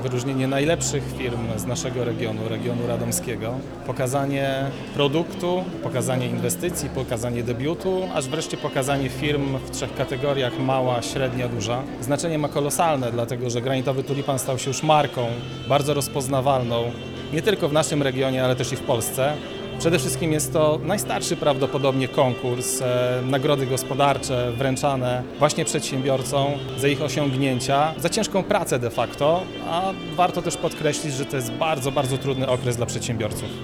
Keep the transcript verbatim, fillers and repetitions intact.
wyróżnienie najlepszych firm z naszego regionu, regionu radomskiego, pokazanie produktu, pokazanie inwestycji, pokazanie debiutu, aż wreszcie pokazanie firm w trzech kategoriach: mała, średnia, duża. Znaczenie ma kolosalne, dlatego że Granitowy Tulipan stał się już marką bardzo rozpoznawalną, nie tylko w naszym regionie, ale też i w Polsce. Przede wszystkim jest to najstarszy prawdopodobnie konkurs, e, nagrody gospodarcze wręczane właśnie przedsiębiorcom za ich osiągnięcia, za ciężką pracę de facto, a warto też podkreślić, że to jest bardzo, bardzo trudny okres dla przedsiębiorców.